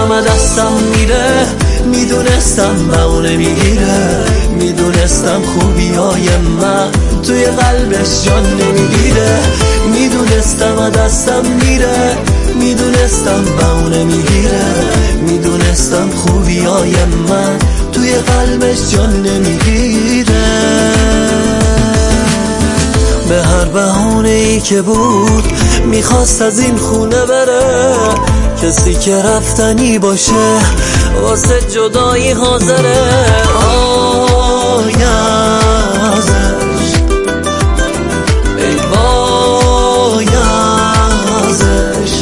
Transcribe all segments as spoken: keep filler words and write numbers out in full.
میدونستم دستم میره، میدونستم بهونه میگیره، میدونستم خوبی های من توی قلبش جان نمیگیره، میدونستم دستم میره، میدونستم بهونه میگیره، میدونستم خوبی های من توی قلبش جان نمیگیره. به هر بهونه ای که بود میخواست از این خونه بره، کسی که رفتنی باشه واسه جدایی حاضره. آی ازش ای وای ازش،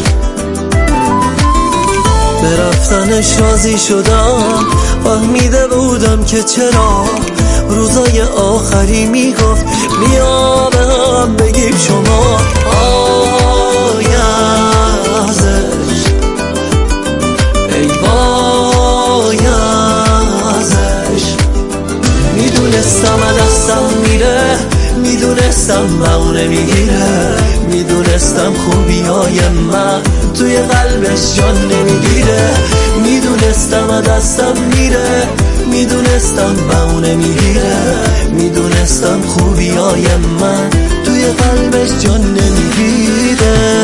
به رفتنش راضی شدم، فهمیده بودم که چرا روزای آخری میگفت بیا به هم بگیم شما. آی ازش ای وای ازش، میدونستم دستم میره، میدونستم بهونه میگیره، میدونستم خوبی های من توی قلبش جان نمیگیره، میدونستم دستم میره، میدونستم بهونه میگیره، میدونستم خوبی های من توی قلبش جان نمیگیره.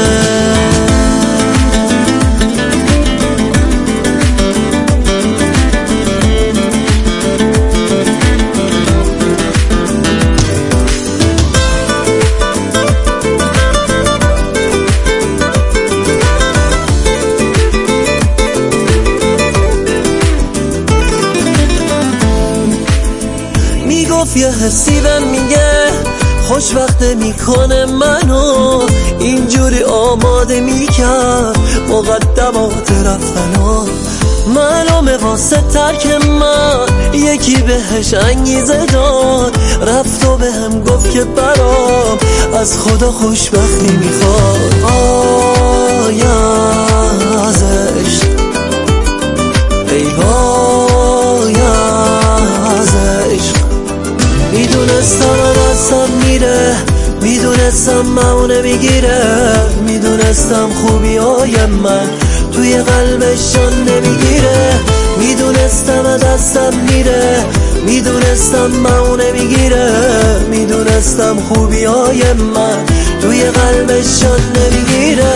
میگفت یه حسی بهم میگه خوشبخته میکنه منو، اینجوری آماده میکرد مقدمات رفتنو، معلومه واسه ترک من یکی بهش انگیزه داد، رفت و بهم گفت که برام از خدا خوشبختی میخواد. آی ازش ای وای ازش، میدونستم دستم میره، میدونستم بهونه میگیره، میدونستم خوبی های من توی قلبش جان نمیگیره، میدونستم دستم میره، میدونستم بهونه میگیره، میدونستم خوبی های من توی قلبش جان نمیگیره.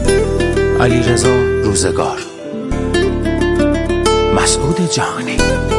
علیرضا روزگار، مسعود جهانی.